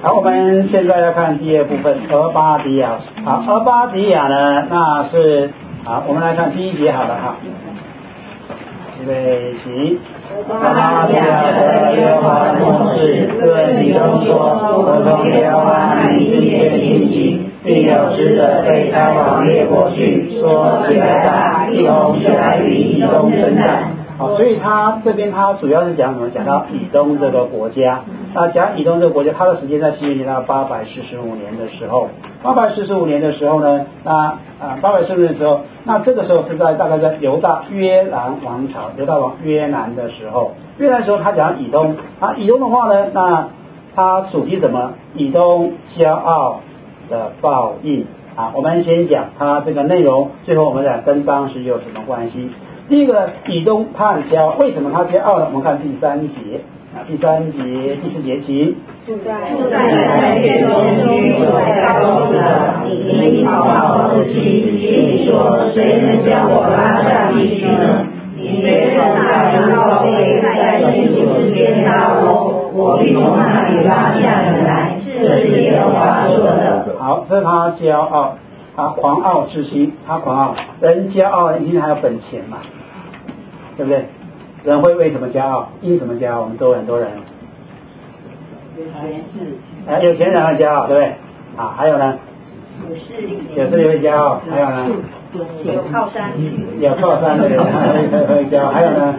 好，我们现在要看第二部分俄巴底亚。好，俄巴底亚呢，那是好，我们来看第一节好了哈。预备起。俄巴底亚的耶和华的默示对以东说：我从耶和华那里日夜兴起，并有使者被他往列国去，说起来吧，一同起来与以东征战。好，所以他这边他主要是讲什么？讲到以东这个国家。那讲以东这个国家，它的时间在西元前到845年的时候。845年的时候呢，那845年的时候，那这个时候是在大概在犹大约兰王朝，犹大王约兰的时候。约兰的时候，他讲以东啊，以东的话呢，那它主题什么？以东骄傲的报应啊。我们先讲它这个内容，最后我们讲跟当时有什么关系。第一个，以东他很骄傲，为什么他骄傲呢？我们看第3节啊，第3节、第4节起。 住在山岳中居所高处的，你好好自欺，心里说：谁能将我拉下地去呢？你别上大人高位，在清楚之间拉我，我必从那里拉下你来。这是耶和华说的。 好，这是他骄傲。他狂傲之心，他狂傲，人骄傲一定还有本钱嘛，对不对？人会为什么骄傲？因什么骄傲？我们都很多人，有钱人会骄傲，对不对？啊，还有呢？有势力会骄傲，还有呢？ 有靠山， 有靠山的人会骄傲，还有呢？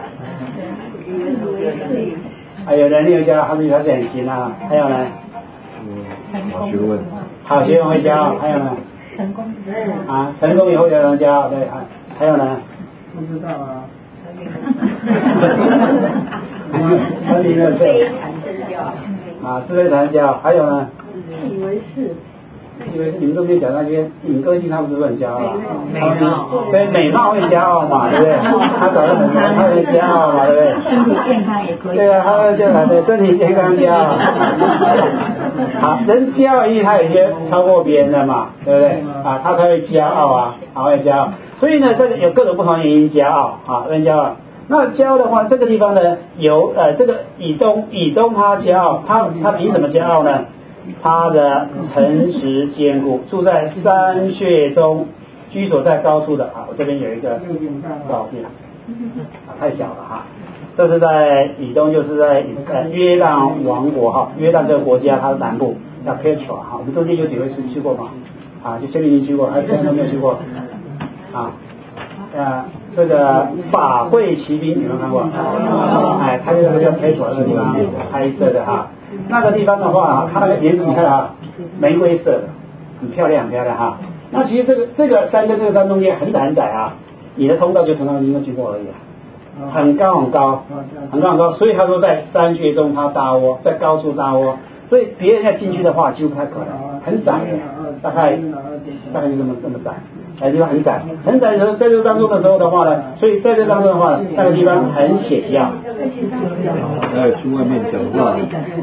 有能力会骄傲，他是很行啊，还有呢？ 好学问， 好学问会骄傲，还有呢？成功以后有人骄傲，对，还有呢？ 不知道啊。 和你没有对。自卑产生骄傲，还有呢？ 自以为是。 你们都没讲那些尹歌姬，他们是不是很骄傲？ 美貌。 对，美貌会骄傲嘛，对不对？他长得很美，他很骄傲嘛，对不对？ 身体健康也可以。 对啊，他就来对身体健康骄傲。好，人骄傲意他有些超过别人的嘛，对不对？啊，他才会骄傲啊，会骄傲。所以呢，这个有各种不同原因骄傲啊，人骄傲。那骄傲的话，这个地方呢，有这个以东他骄傲，他凭什么骄傲呢？他的诚实坚固，住在山穴中，居所在高处的啊。我这边有一个照片，太小了哈。这是在以东，就是在约旦王国哈。约旦这个国家，它的南部叫 Petra 哈。我们中间有几位是去过吗？啊，就前面已经去过，还有现在都没有去过啊。这个法会骑兵有没有看过？它就是叫 Petra 的地方拍摄的哈。那个地方的话，它那个颜色你看啊，玫瑰色的，很漂亮哈。那其实这个山跟这个山中间很窄啊，你的通道就从那个地方经过而已啊，很高，所以他说在山穴中他搭窝，在高处搭窝，所以别人要进去的话几乎不太可能，很窄的，大概就这么窄，地方很窄的时候，在这当中的时候的话呢，所以在这当中的话，那个地方很险要。 去外面讲话。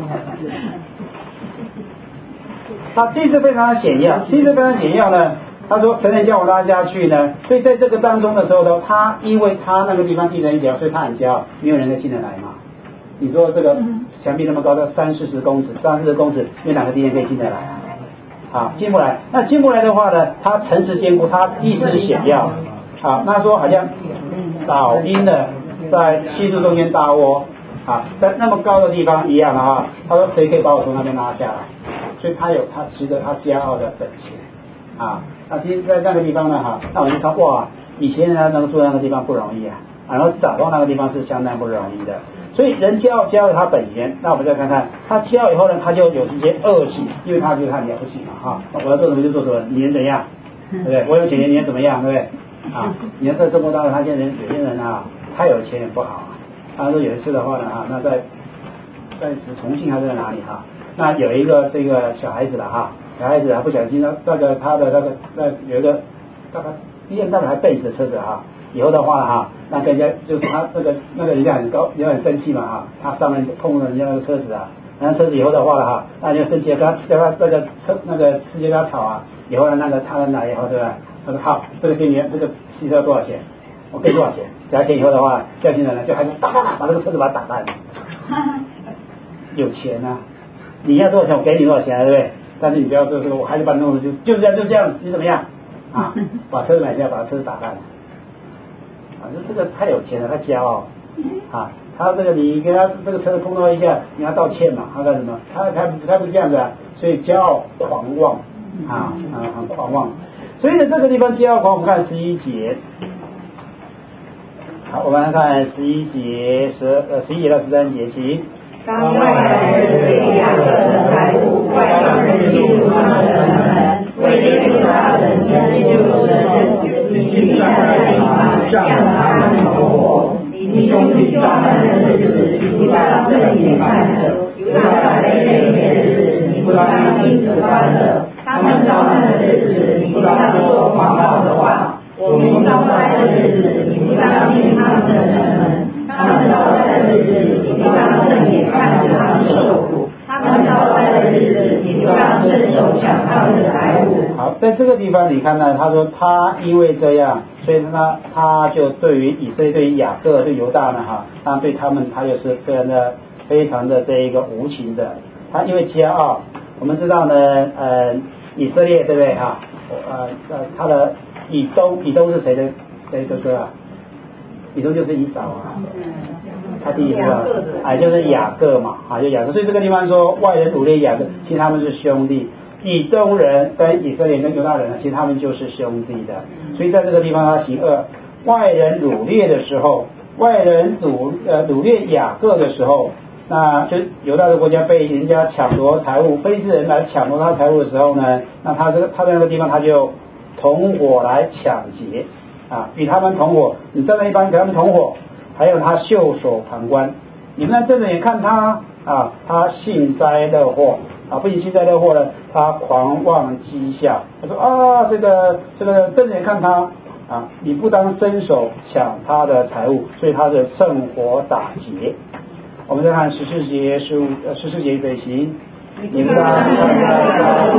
他这次非常险要呢。他说：“谁能叫我拉下去呢？”所以在这个当中的时候呢，他因为他那个地方地人一条，所以他很骄傲，没有人再进得来嘛。你说这个墙壁那么高的30-40公尺，有哪个敌人可以进得来啊？进不来。那进不来的话呢，他诚实坚固，他意志险要。啊，那说好像老鹰的在西树中间搭窝啊，在那么高的地方一样的哈。他说：“谁可以把我从那边拉下来？”所以他值得他骄傲的本钱啊。那其实在那个地方呢哈，那我们就看哇，以前人家能够住在那个地方不容易啊，然后找到那个地方是相当不容易的。所以人骄傲他本钱，那我们再看看他骄傲以后呢，他就有这些恶习，因为他觉得他了不起嘛哈，我要做什么就做什么，你能怎样，对不对？我有钱你能怎么样，对不对？啊，你要在中国大陆，他现在有些人啊，太有钱也不好啊。他说有一次的话呢哈，那在重庆还是在哪里哈？那有一个这个小孩子了哈，不小心那个他的有一个大概BMW还奔驰的车子哈，以后的话哈，那人家就是他那个人家很高，也很生气嘛哈，他上面碰了人家那个车子啊，然后车子以后的话了哈，那就生气跟他那个司机跟他吵啊，以后呢那个他人来以后对吧？他说好，这个汽车多少钱？我给多少钱？给他钱以后的话，掉进来了，就还是打把这个车子把他打烂了。有钱啊， 你要多少钱我给你多少钱，对不对？但是你不要做这个，我还是把你弄的就这样，你怎么样？啊，把车子买下，把车子打烂了。啊，这个太有钱了，他骄傲。啊，他这个你跟他这个车子碰到一下，你要道歉嘛，他干什么？他不是这样子啊，所以骄傲狂妄很狂妄。所以呢，这个地方骄傲狂，我们看11节。好，我们来看11节11节到13节，请。 当外来人对雅各的财物，外邦人进入他的门，为犹大人成就神，你站在地方向他们投火。你兄弟抓他们的日子，你不当正眼看着；犹大人被灭的日子，你不当因此欢乐。他们招他的日子，你不当说狂傲的话。我们招来的日子，你不当进他们的门。他们招来的日子，你不当正眼看着他们受苦；他们招来的日子，你不当伸手抢他们的财物。 好，在这个地方你看到，他说他因为这样，所以他就对于以色列、对于雅各、对犹大呢，他对他们他就是非常的这一个无情的。他因为骄傲，我们知道呢，以色列对不对哈？他的以东是谁的哥哥啊？以东就是以扫啊，他第一个就是雅各嘛，就雅各。所以这个地方说外人掳掠雅各，其实他们是兄弟。以东人跟以色列跟犹大人，其实他们就是兄弟的。所以在这个地方他行恶，外人掳掠的时候，外人掳掠雅各的时候，那就犹大的国家被人家抢夺财物，非利士人来抢夺他财物的时候呢，那他在那个地方他就同伙来抢劫。与他们同伙，你站在一帮与他们同伙，还有他袖手旁观，你们在正着眼看他他幸灾乐祸不仅幸灾乐祸呢，他狂妄讥笑，他说这个正着眼看他你不当伸手抢他的财物，所以他的趁火打劫。我们再看14节14节对行。你们当看他的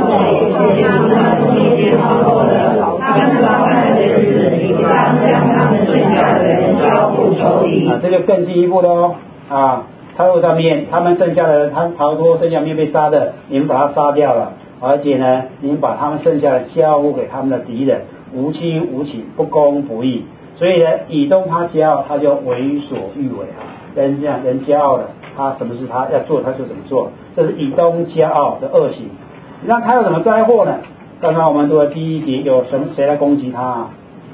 这就更进一步的哦他如果他们剩下的他逃脱剩下没有被杀的，你们把他杀掉了，而且呢你们把他们剩下的交付给他们的敌人，无亲无情，不公不义。所以呢以东他骄傲，他就为所欲为人骄傲的，他什么事他要做他就怎么做，这是以东骄傲的恶行。那他有什么灾祸呢？刚刚我们读的第1节有谁来攻击他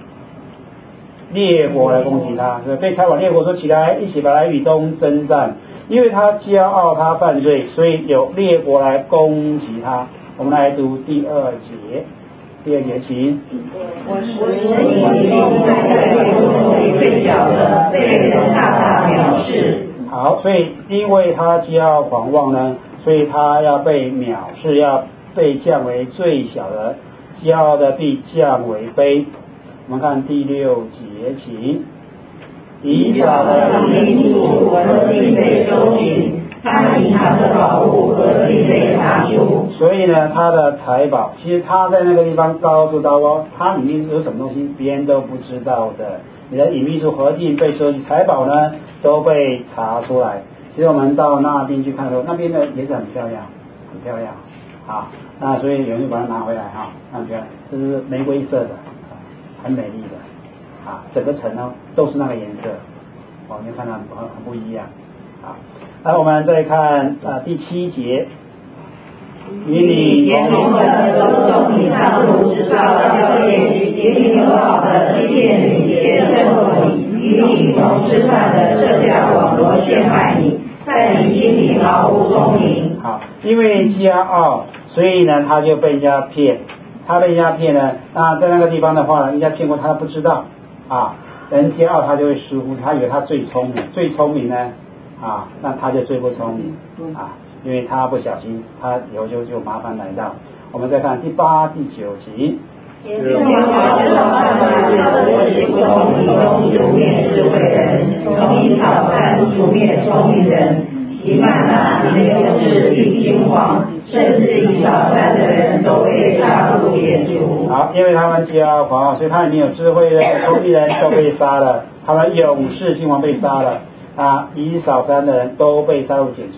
列国来攻击他，被差往列国说起来，一起来与东征战。因为他骄傲，他犯罪，所以有列国来攻击他。我们来读第2节，请。 我使你在最小的被人大藐视。 好，所以因为他骄傲狂妄呢，所以他要被藐视，要被降为最小的，骄傲的必降为卑。我们看第6节，请。以扫的民族何竟被收紧，他银行的宝物何竟被拿出。所以呢，他的财宝，其实他在那个地方告诉他他里面有什么东西，别人都不知道的。你的隐秘处何竟被收集，财宝呢都被查出来。其实我们到那边去看的时候，那边的也是很漂亮，很漂亮那所以有人就把它拿回来很漂亮，这是玫瑰色的，很美丽的整个城呢都是那个颜色你看它很不一样来我们再看第7节，与你联盟的都从你上路直到交界，与你和好的一切女杰胜过你，与你同吃饭的设下网罗陷害你，在你心里毫无聪明。好，因为骄傲，所以呢他就被人家骗，他被人家骗呢在那个地方的话人家骗过他不知道人骄傲他就会疏忽，他以为他最聪明呢那他就最不聪明因为他不小心，他以后就麻烦来到。我们再看第8、第9节。耶和华知道他们是不从以东除灭智慧人，从以扫山除灭聪明人。以曼拿没有治理君王，甚至以扫山的人都被杀戮灭族。好，因为他们骄傲狂傲，所以他里面有智慧的聪明人都被杀了，他们勇士君王被杀了以扫山的人都被杀戮解除。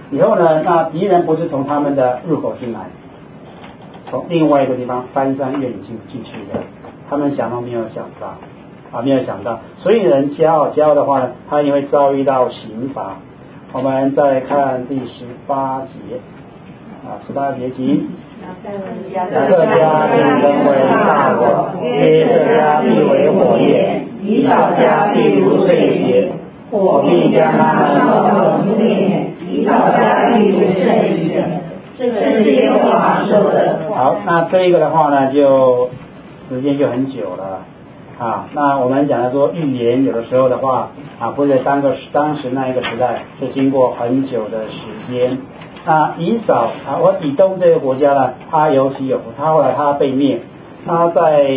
以后呢，那敌人不是从他们的入口进来，从另外一个地方翻山越岭进去的，他们想都没有想到没有想到。所以人骄傲的话呢，他也会遭遇到刑罚。我们再来看第18节18节经。雅各家必成为大火，约瑟家必为火焰，以扫家必如碎血，火必将他们烧成灭，以扫家必如圣血。这是耶和华说的。好，那这一个的话呢，就时间就很久了那我们讲的说预言，有的时候的话不是当时那一个时代，是经过很久的时间。以扫以东这个国家呢，他有起有伏，他后来他被灭，我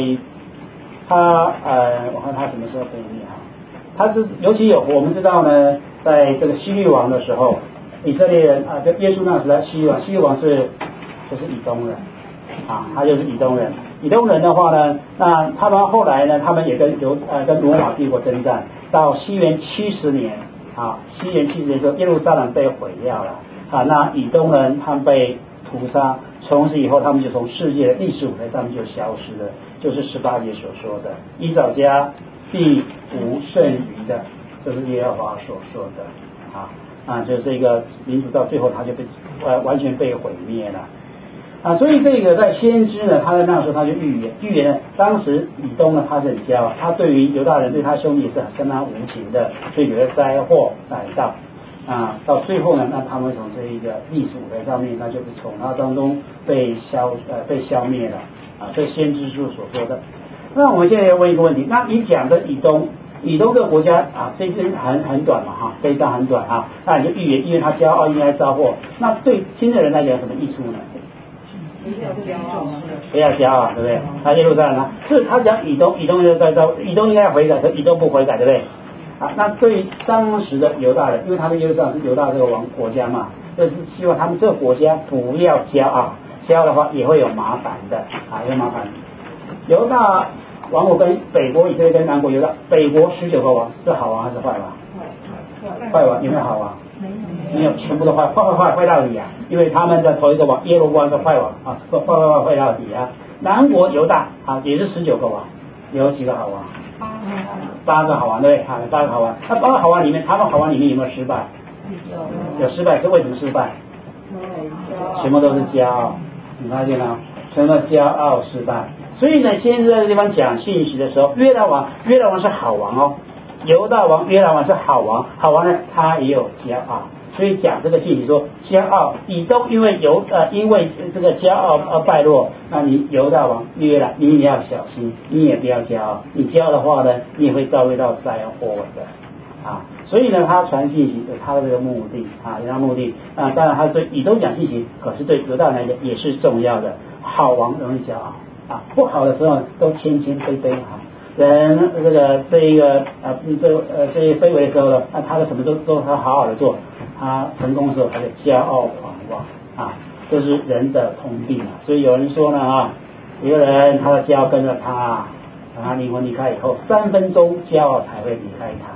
看他什么时候被灭他是有起有伏。我们知道呢，在这个希律王的时候，以色列人就耶稣那时代希律王就是以东人他就是以东人。以东人的话呢，那他们后来呢，他们也跟罗马帝国征战，到西元70年西元70年的时候，耶路撒冷被毁掉了那以东人他们被屠杀，从此以后他们就从世界的历史舞台上面就消失了，就是18节所说的以扫家必无剩余的，这是耶和华所说的就是这个民族到最后他就被完全被毁灭了所以这个在先知呢，他在那时候他就预言呢，当时以东呢他是很骄傲，他对于犹大人对他兄弟也是相当无情的，所以有的灾祸来到到最后呢，那他们从这一个历史舞台上面，那就是从他当中被消灭了这先知书所说的。那我们现在要问一个问题，那你讲的以东这个国家这一生很短嘛这一章很短那你就预言，因为他骄傲应该遭祸，那对新的人来讲什么益处呢？不要骄傲，对不对？他耶路撒冷是他讲以东就在以东应该悔改，可以东不悔改，对不对？那对当时的犹大人，因为他的耶路撒冷是犹大这个国家嘛，就是希望他们这个国家不要骄傲，骄傲的话也会有麻烦的有麻烦。犹大王国跟北国以色列跟南国犹大，北国19个王是好王还是坏王？坏王有没有好王？没有，全部都坏到底因为他们的头一个王耶罗波安是坏王坏到底南国犹大也是19个王，有几个好王？8个好王，对，8个好王。那8个好王里面，他们好王里面有没有失败？有失败，是为什么失败？全部都是骄傲，你发现了？全部骄傲失败。所以呢，先在这个地方讲信息的时候，约兰王是好王犹大王约兰王是好王呢，他也有骄傲。所以讲这个信息说，骄傲以东因为这个骄傲败落，那你犹大王约兰你也要小心，你也不要骄傲，你骄傲的话呢，你也会遭遇到灾祸的所以呢，他传信息有他的这个目的有他目的当然他对以东讲信息，可是对犹大来讲也是重要的。好王容易骄傲不好的时候都谦卑卑人这些卑微的时候呢，那他的什么都他好好的做，他成功的时候他就骄傲狂妄这是人的通病所以有人说呢一个人他的骄傲跟着他，等他灵魂离开以后3分钟骄傲才会离开他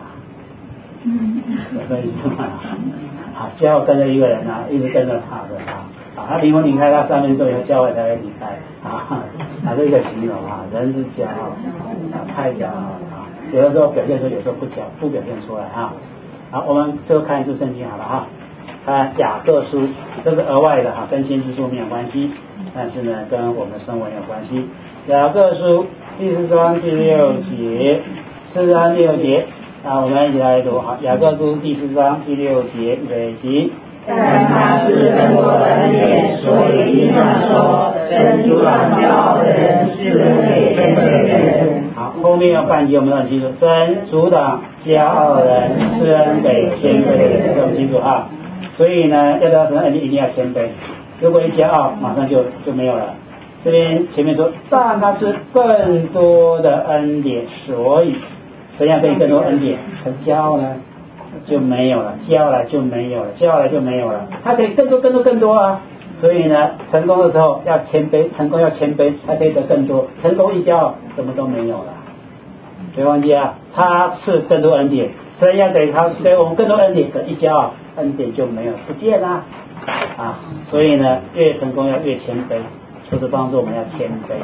骄傲跟着一个人一直跟着他的他灵魂离开他3分钟以后骄傲才会离开这个形容人是骄傲太骄傲有的时候表现出，有时候不表现出来好，我们就看一次圣经好了雅各书，这是额外的跟先知书没有关系，但是呢跟我们的生活有关系。雅各书第4章第6节，4章6节我们一起来读雅各书第4章第6节，预备起。 但他是更多的恩典，所以经上说，神阻挡骄傲的人，是人给谦卑的人。 好，后面要半节我们很清楚，神阻挡骄傲的人，是人给谦卑的人，这么清楚所以呢，要得到神恩典一定要谦卑，如果一骄傲，马上就没有了。这边前面说，但他是更多的恩典，所以怎样可以更多恩典？很骄傲呢？就没有了，骄傲了就没有了，他可以更多所以呢，成功的时候要谦卑，才可以得更多，成功一骄傲什么都没有了。别忘记他是更多恩典，所以要给我们更多恩典，可一骄傲恩典就没有不见啦啊！所以呢，越成功要越谦卑，求主帮助我们要谦卑。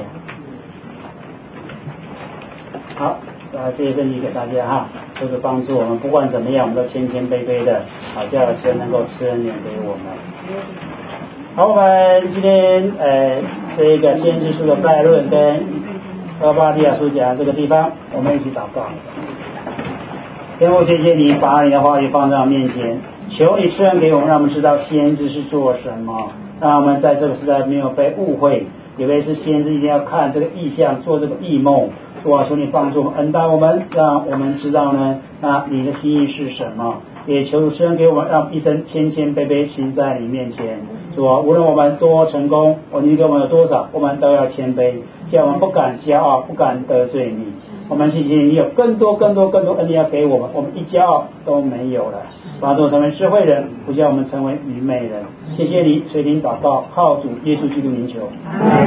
好，这些分析给大家哈，求主帮助我们，不管怎么样，我们都谦谦卑卑的，好叫神能够施恩典给我们。好，我们今天这个先知书的概论跟俄巴底亚书讲这个地方，我们一起祷告。天父，谢谢你把你的话语放在我面前，求你施恩给我们，让我们知道先知是做什么，让我们在这个时代没有被误会，以为是先知一定要看这个异象，做这个异梦。主啊，求你帮助我们，恩待我们，让我们知道呢，那你的心意是什么。也求主施恩给我们，让一生谦谦卑卑行在你面前。主啊，无论我们多成功，你给我们有多少，我们都要谦卑，叫我们不敢骄傲，不敢得罪你。我们谢谢你有更多恩典要给我们，我们一骄傲都没有了。帮助我们成为智慧人，不叫我们成为愚昧人。谢谢你，垂听祷告，靠主耶稣基督名求。